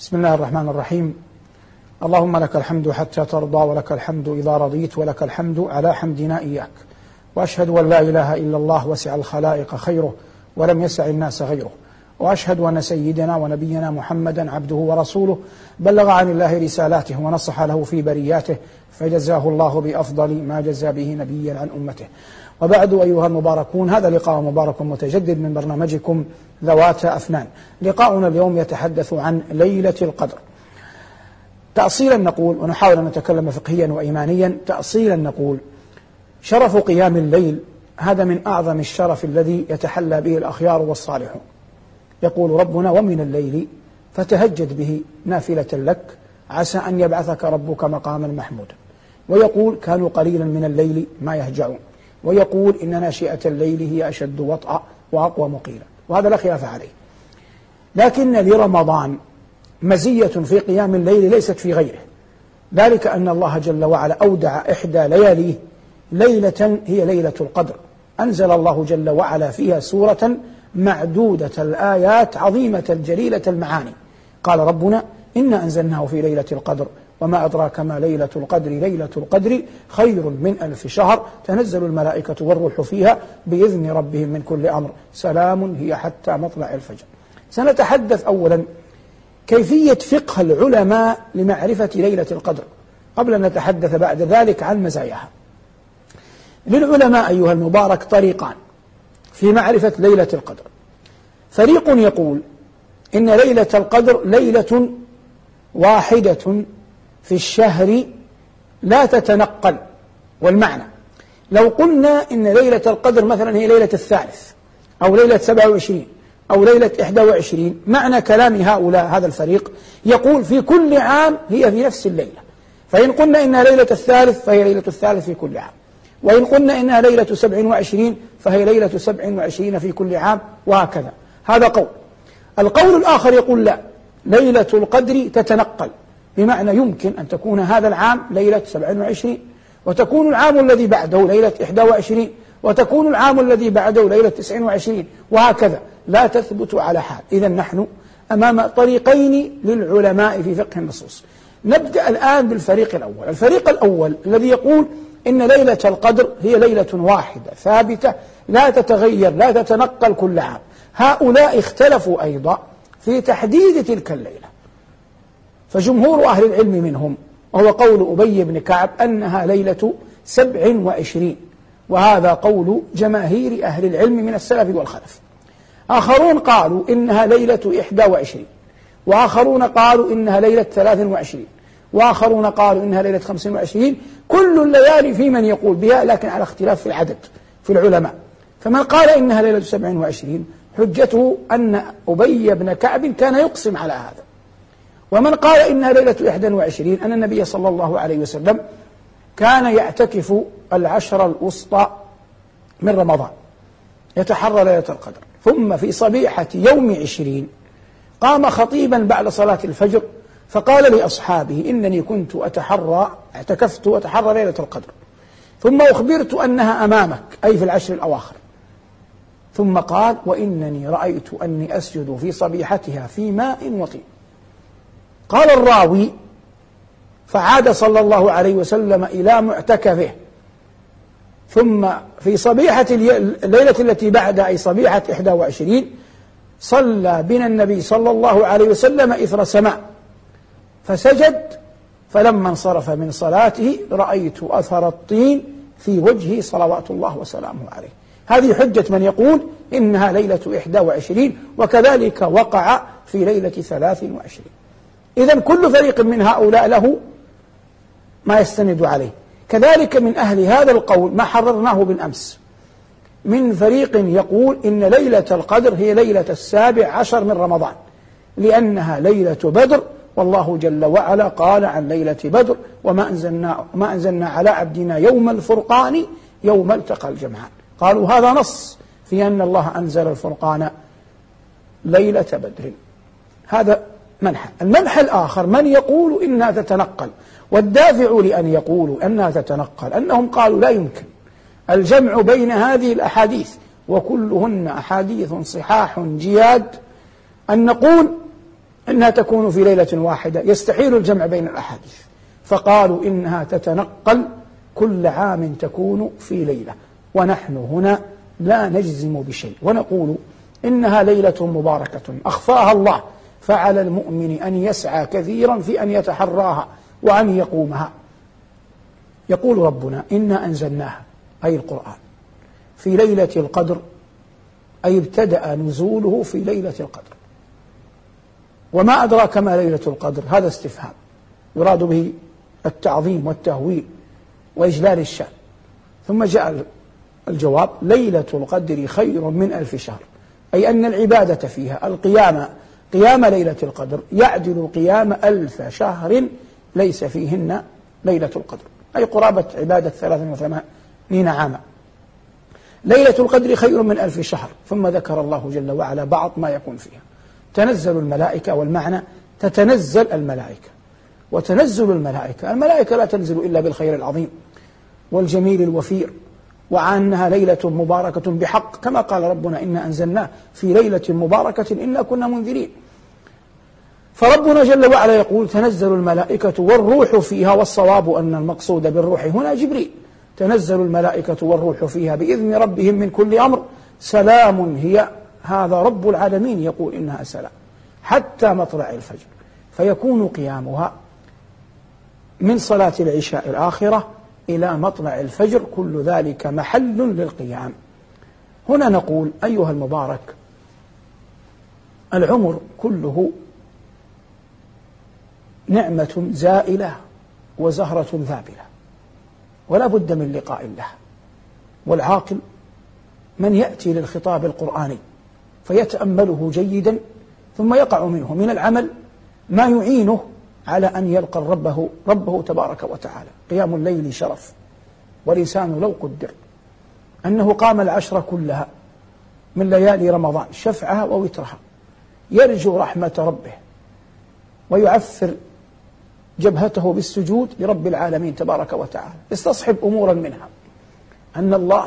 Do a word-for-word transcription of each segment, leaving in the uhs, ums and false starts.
بسم الله الرحمن الرحيم. اللهم لك الحمد حتى ترضى، ولك الحمد إذا رضيت، ولك الحمد على حمدنا إياك. وأشهد أن لا إله إلا الله وسع الخلائق خيره ولم يسع الناس غيره. وأشهد أن سيدنا ونبينا محمدا عبده ورسوله بلغ عن الله رسالاته ونصح له في برياته، فجزاه الله بأفضل ما جزى به نبيا عن أمته. وبعد أيها المباركون، هذا لقاء مبارك متجدد من برنامجكم ذوات أفنان. لقاؤنا اليوم يتحدث عن ليلة القدر. تأصيلا نقول، ونحاول أن نتكلم فقهيا وإيمانيا، تأصيلا نقول شرف قيام الليل هذا من أعظم الشرف الذي يتحلى به الأخيار والصالحون. يقول ربنا: ومن الليل فتهجد به نافلة لك عسى أن يبعثك ربك مقاما محمودا. ويقول: كانوا قليلا من الليل ما يهجعون. ويقول: إن ناشئة الليل هي أشد وطأ وأقوى مقيلا. وهذا لا خلاف عليه. لكن لرمضان مزية في قيام الليل ليست في غيره، ذلك أن الله جل وعلا أودع إحدى لياليه ليلة هي ليلة القدر، أنزل الله جل وعلا فيها سورة معدودة الآيات عظيمة الجليلة المعاني. قال ربنا: إنا أنزلناه في ليلة القدر وما أدراك ما ليلة القدر ليلة القدر خير من ألف شهر تنزل الملائكة والروح فيها بإذن ربهم من كل أمر سلام هي حتى مطلع الفجر. سنتحدث أولا كيفية فقه العلماء لمعرفة ليلة القدر قبل أن نتحدث بعد ذلك عن مزاياها. للعلماء أيها المبارك طريقان في معرفة ليلة القدر. فريق يقول إن ليلة القدر ليلة واحدة في الشهر لا تتنقل. والمعنى لو قلنا إن ليلة القدر مثلا هي ليلة الثالث أو ليلة سبعة وعشرين أو ليلة إحدى وعشرين، معنى كلام هؤلاء هذا الفريق يقول في كل عام هي في نفس الليلة. فإن قلنا إنها ليلة الثالث فهي ليلة الثالث في كل عام، وإن قلنا إنها ليلة سبع وعشرين فهي ليلة سبع وعشرين في كل عام، وهكذا. هذا قول. القول الآخر يقول لا، ليلة القدر تتنقل، بمعنى يمكن أن تكون هذا العام ليلة سبع وعشرين، وتكون العام الذي بعده ليلة إحدى وعشرين، وتكون العام الذي بعده ليلة تسع وعشرين، وهكذا، لا تثبت على حال. إذن نحن أمام طريقين للعلماء في فقه النصوص. نبدأ الآن بالفريق الأول. الفريق الأول الذي يقول إن ليلة القدر هي ليلة واحدة ثابتة لا تتغير لا تتنقل كل عام. هؤلاء اختلفوا أيضا في تحديد تلك الليلة، فجمهور أهل العلم منهم وهو قول أبي بن كعب أنها ليلة سبع وعشرين، وهذا قول جماهير أهل العلم من السلف والخلف. آخرون قالوا إنها ليلة إحدى وعشرين، وآخرون قالوا إنها ليلة ثلاث وعشرين، وآخرون قالوا إنها ليلة خمس وعشرين. كل الليالي في من يقول بها، لكن على اختلاف في العدد في العلماء. فمن قال إنها ليلة سبع وعشرين حجته أن أبي بن كعب كان يقسم على هذا. ومن قال إنها ليلة إحدى وعشرين أن النبي صلى الله عليه وسلم كان يعتكف العشر الوسطى من رمضان يتحرى ليلة القدر، ثم في صبيحة يوم عشرين قام خطيبا بعد صلاة الفجر فقال لأصحابه: إنني كنت أتحرى اعتكفت وأتحرى ليلة القدر، ثم أخبرت أنها أمامك، أي في العشر الأواخر. ثم قال: وإنني رأيت أني أسجد في صبيحتها في ماء وطين. قال الراوي: فعاد صلى الله عليه وسلم إلى معتكفه، ثم في صبيحة الليلة التي بعدها أي صبيحة إحدى وعشرين صلى بنا النبي صلى الله عليه وسلم إثر سماء فسجد، فلما انصرف من صلاته رأيت أثر الطين في وجهه صلوات الله وسلامه عليه. هذه حجة من يقول إنها ليلة إحدى وعشرين، وكذلك وقع في ليلة ثلاث وعشرين. إذن كل فريق من هؤلاء له ما يستند عليه. كذلك من أهل هذا القول ما حررناه بالأمس من فريق يقول إن ليلة القدر هي ليلة السابع عشر من رمضان، لأنها ليلة بدر، والله جل وعلا قال عن ليلة بدر: وما أنزلنا, ما أنزلنا على عبدنا يوم الفرقان يوم التقى الجمعان. قالوا هذا نص في أن الله أنزل الفرقان ليلة بدر. هذا منحى. المنحى الآخر من يقول إنها تتنقل، والدافع لأن يقولوا أنها تتنقل أنهم قالوا لا يمكن الجمع بين هذه الأحاديث وكلهن أحاديث صحاح جياد، أن نقول إنها تكون في ليلة واحدة، يستحيل الجمع بين الأحاديث، فقالوا إنها تتنقل كل عام تكون في ليلة. ونحن هنا لا نجزم بشيء ونقول إنها ليلة مباركة أخفاها الله، فعلى المؤمن أن يسعى كثيرا في أن يتحراها وأن يقومها. يقول ربنا: إنا أنزلناها، أي القرآن، في ليلة القدر، أي ابتدأ نزوله في ليلة القدر. وما أدراك ما ليلة القدر؟ هذا استفهام يراد به التعظيم والتهويل وإجلال الشأن. ثم جاء الجواب: ليلة القدر خير من ألف شهر، أي أن العبادة فيها، القيام قيام ليلة القدر يعدل قيام ألف شهر ليس فيهن ليلة القدر، أي قرابة عبادة ثلاثة وثمانين عاما. ليلة القدر خير من ألف شهر. ثم ذكر الله جل وعلا بعض ما يكون فيها: تنزل الملائكة، والمعنى تتنزل الملائكة. وتنزل الملائكة، الملائكة لا تنزل إلا بالخير العظيم والجميل الوفير، وعنها ليلة مباركة بحق، كما قال ربنا: إنا أنزلناه في ليلة مباركة إنا كنا منذرين. فربنا جل وعلا يقول: تنزل الملائكة والروح فيها، والصواب أن المقصود بالروح هنا جبريل. تنزل الملائكة والروح فيها بإذن ربهم من كل أمر، سلام هي، هذا رب العالمين يقول إنها سلام، حتى مطلع الفجر. فيكون قيامها من صلاة العشاء الآخرة إلى مطلع الفجر، كل ذلك محل للقيام. هنا نقول: أيها المبارك، العمر كله نعمة زائلة وزهرة ذابلة، ولا بد من لقاء الله. والعاقل من يأتي للخطاب القرآني فيتأمله جيدا، ثم يقع منه من العمل ما يعينه على أن يلقى ربه, ربه تبارك وتعالى. قيام الليل شرف، والإنسان لو قدر أنه قام العشر كلها من ليالي رمضان شفعها ووترها يرجو رحمة ربه ويعفر جبهته بالسجود لرب العالمين تبارك وتعالى، استصحب أمورا منها أن الله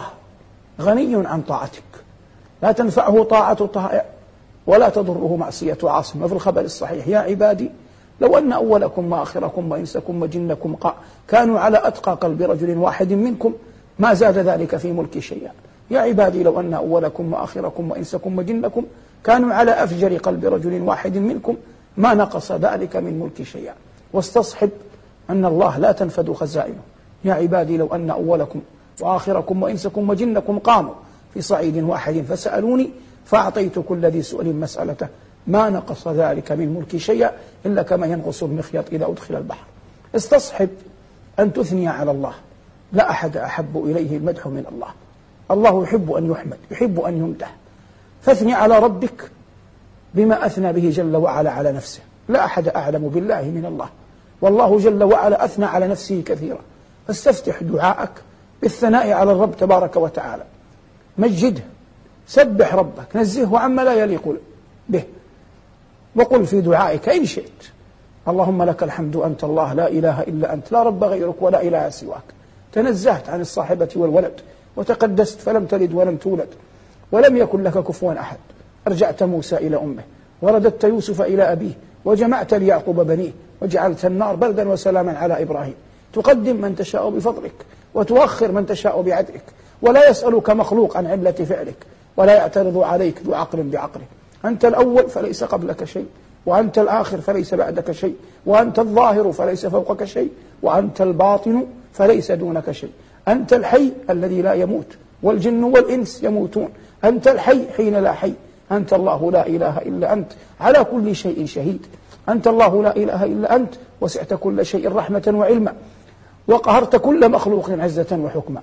غني عن طاعتك، لا تنفعه طاعة طائع ولا تضره معصية عاصم. وفي الخبر الصحيح: يا عبادي لو أن أولكم وآخركم وإنسكم وجنكم كانوا على أتقى قلب رجل واحد منكم ما زاد ذلك في ملكي شيئا. يا عبادي لو أن أولكم وآخركم وإنسكم وجنكم كانوا على أفجر قلب رجل واحد منكم ما نقص ذلك من ملكي شيئا. واستصحب أن الله لا تنفد خزائنه. يا عبادي لو أن أولكم وآخركم وإنسكم وجنكم قاموا في صعيد واحد فسألوني فأعطيت كل ذي سؤال مسألته ما نقص ذلك من ملكي شيئا إلا كما ينقص المخيط إذا أدخل البحر. استصحب أن تثني على الله، لا أحد أحب إليه المدح من الله. الله يحب أن يحمد، يحب أن يمدح، فاثني على ربك بما أثنى به جل وعلا على نفسه. لا أحد أعلم بالله من الله، والله جل وعلا أثنى على نفسه كثيرا. فاستفتح دعاءك بالثناء على الرب تبارك وتعالى، مجده، سبح ربك، نزهه عما لا يليق به، وقل في دعائك إن شئت: اللهم لك الحمد أنت الله لا إله إلا أنت، لا رب غيرك ولا إله سواك، تنزهت عن الصاحبة والولد، وتقدست فلم تلد ولم تولد، ولم يكن لك كفوا أحد. أرجعت موسى إلى أمه، ورددت يوسف إلى أبيه، وجمعت ليعقوب بنيه، وجعلت النار بردا وسلاما على إبراهيم. تقدم من تشاء بفضلك، وتؤخر من تشاء بعدلك، ولا يسألك مخلوق عن علة فعلك، ولا يعترض عليك ذو عقل بعقله. أنت الأول فليس قبلك شيء، وأنت الآخر فليس بعدك شيء، وأنت الظاهر فليس فوقك شيء، وأنت الباطن فليس دونك شيء. أنت الحي الذي لا يموت، والجن والإنس يموتون. أنت الحي حين لا حي. أنت الله لا إله إلا أنت، على كل شيء شهيد. أنت الله لا إله إلا أنت، وسعت كل شيء رحمة وعلما، وقهرت كل مخلوق عزة وحكما.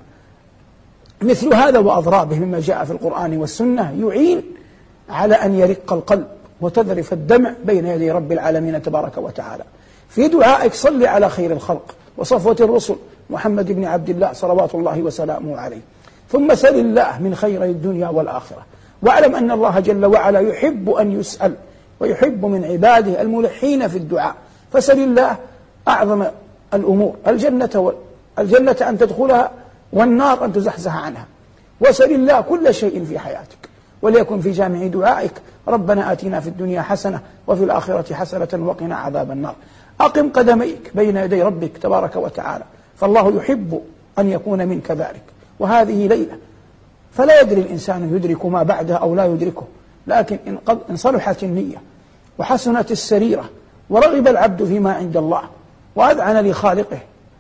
مثل هذا وأضرابه مما جاء في القرآن والسنة يعين على أن يرق القلب وتذرف الدمع بين يدي رب العالمين تبارك وتعالى. في دعائك صل على خير الخلق وصفوة الرسل محمد بن عبد الله صلوات الله وسلامه عليه، ثم سل الله من خير الدنيا والآخرة. واعلم أن الله جل وعلا يحب أن يسأل، ويحب من عباده الملحين في الدعاء. فسل الله أعظم الأمور، الجنة الجنة أن تدخلها، والنار أن تزحزح عنها. وسل الله كل شيء في حياتك، وليكن في جامع دعائك ربنا آتنا في الدنيا حسنة وفي الآخرة حسنة وقنا عذاب النار. أقم قدميك بين يدي ربك تبارك وتعالى، فالله يحب أن يكون منك ذلك. وهذه ليلة فلا يدري الإنسان يدرك ما بعدها أو لا يدركه، لكن إن صلحت النية وحسنت السريرة ورغب العبد فيما عند الله وأذعن لخالقه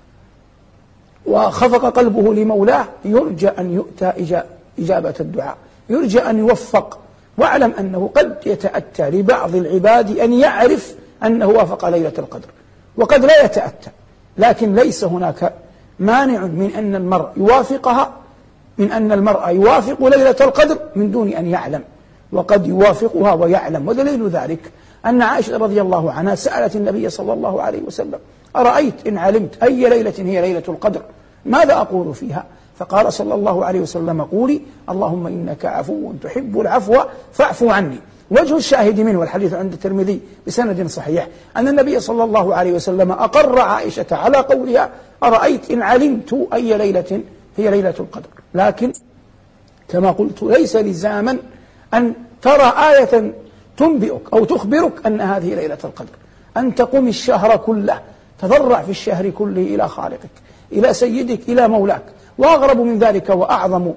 وخفق قلبه لمولاه، يرجى أن يؤتى إجابة الدعاء، يرجى أن يوفق. واعلم أنه قد يتأتى لبعض العباد أن يعرف أنه وافق ليلة القدر، وقد لا يتأتى، لكن ليس هناك مانع من أن المرء يوافقها، من أن المرء يوافق ليلة القدر من دون أن يعلم، وقد يوافقها ويعلم. ودليل ذلك أن عائشة رضي الله عنها سألت النبي صلى الله عليه وسلم: أرأيت إن علمت أي ليلة هي ليلة القدر ماذا أقول فيها؟ فقال صلى الله عليه وسلم: قولي اللهم إنك عفو تحب العفو فاعف عني. وجه الشاهد منه، والحديث عند الترمذي بسند صحيح، أن النبي صلى الله عليه وسلم أقر عائشة على قولها: أرأيت إن علمت أي ليلة هي ليلة القدر. لكن كما قلت ليس لزاما أن ترى آية تنبئك أو تخبرك أن هذه ليلة القدر، أن تقوم الشهر كله، تضرع في الشهر كله إلى خالقك، إلى سيدك، إلى مولاك. وأغرب من ذلك وأعظم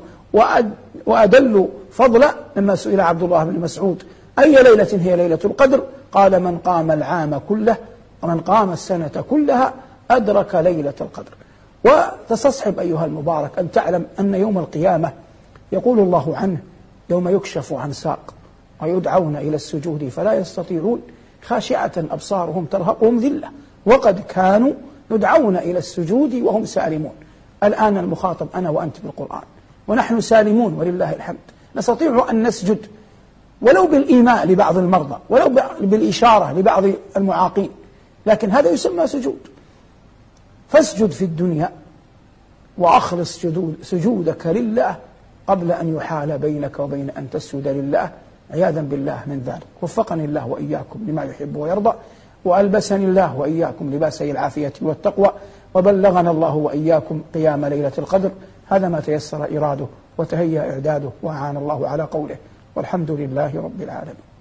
وأدل فضلا لما سئل عبد الله بن مسعود: أي ليلة هي ليلة القدر؟ قال: من قام العام كله ومن قام السنة كلها أدرك ليلة القدر. وتستصحب أيها المبارك أن تعلم أن يوم القيامة يقول الله عنه: يوم يكشف عن ساق ويدعون إلى السجود فلا يستطيعون خاشعة أبصارهم ترهقهم ذلة وقد كانوا يدعون إلى السجود وهم سالمون. الآن المخاطب أنا وأنت بالقرآن ونحن سالمون ولله الحمد، نستطيع أن نسجد ولو بالإيماء لبعض المرضى، ولو بالإشارة لبعض المعاقين، لكن هذا يسمى سجود. فاسجد في الدنيا وأخلص سجودك لله قبل أن يحال بينك وبين أن تسجد لله، عياذا بالله من ذلك. وفقني الله وإياكم لما يحب ويرضى، وألبسني الله وإياكم لباسي العافية والتقوى، وبلغنا الله وإياكم قيام ليلة القدر. هذا ما تيسر إراده وتهيأ إعداده، وأعان الله على قوله، والحمد لله رب العالمين.